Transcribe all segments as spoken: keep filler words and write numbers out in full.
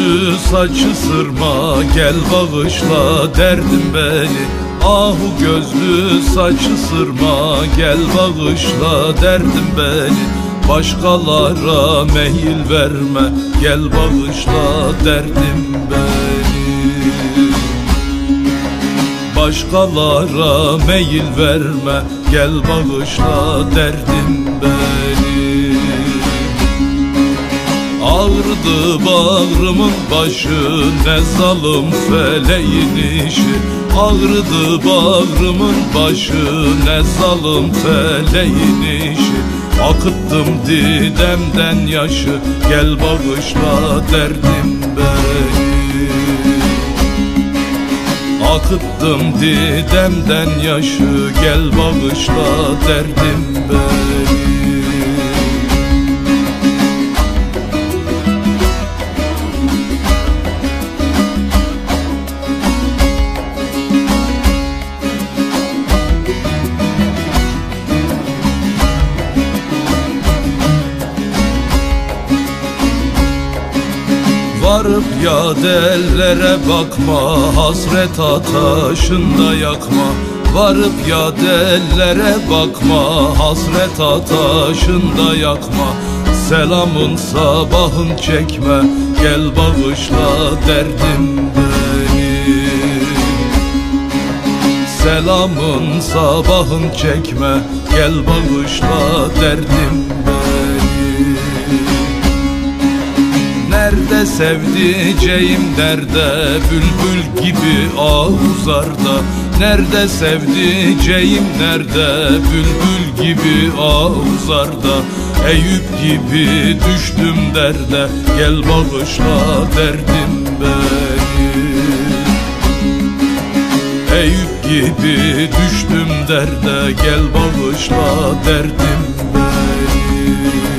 gözlü saçı sırma, gel bağışla derdim beni. Ahu gözlü saçı sırma, gel bağışla derdim beni. Başkalara meyil verme, gel bağışla derdim beni. Başkalara meyil verme, gel bağışla derdim beni. Ağrıdı bağrımın başı, ne zalim feleğin işi. Ağrıdı bağrımın başı, ne zalim feleğin işi. Akıttım didemden yaşı, gel bağışla derdim beni. Akıttım didemden yaşı, gel bağışla derdim beni. Varıp ya dellere bakma, hasret ateşinde yakma. Varıp ya dellere bakma, hasret ateşinde yakma. Selamın sabahın çekme, gel bağışla derdim beni. Selamın sabahın çekme, gel bağışla derdim beni. Nerede sevdiceğim, nerede bülbül gibi ağuzlarda. Nerede sevdiceğim, nerede bülbül gibi ağuzlarda. Eyüp gibi düştüm derde, gel bağışla derdim beni. Eyüp gibi düştüm derde, gel bağışla derdim beni.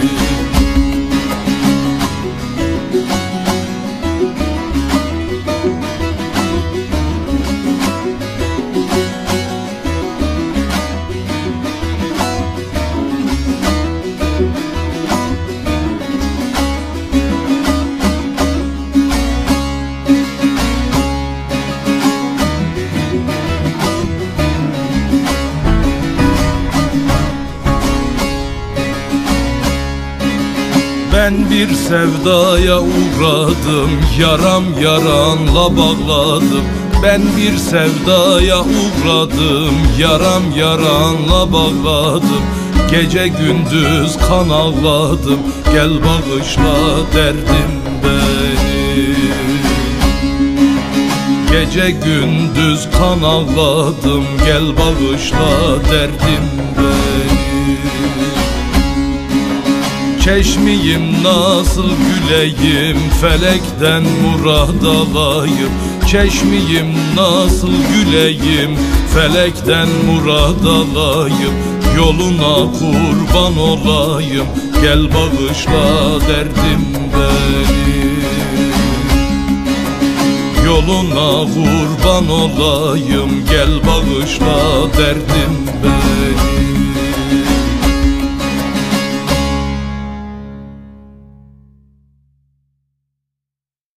Ben bir sevdaya uğradım, yaram yaranla bağladım. Ben bir sevdaya uğradım, yaram yaranla bağladım. Gece gündüz kan ağladım, gel bağışla derdim beni. Gece gündüz kan ağladım, gel bağışla derdim beni. Çeşmiyim nasıl güleyim, felekten murad alayım. Çeşmiyim nasıl güleyim, felekten murad alayım. Yoluna kurban olayım, gel bağışla derdim beni. Yoluna kurban olayım, gel bağışla derdim beni.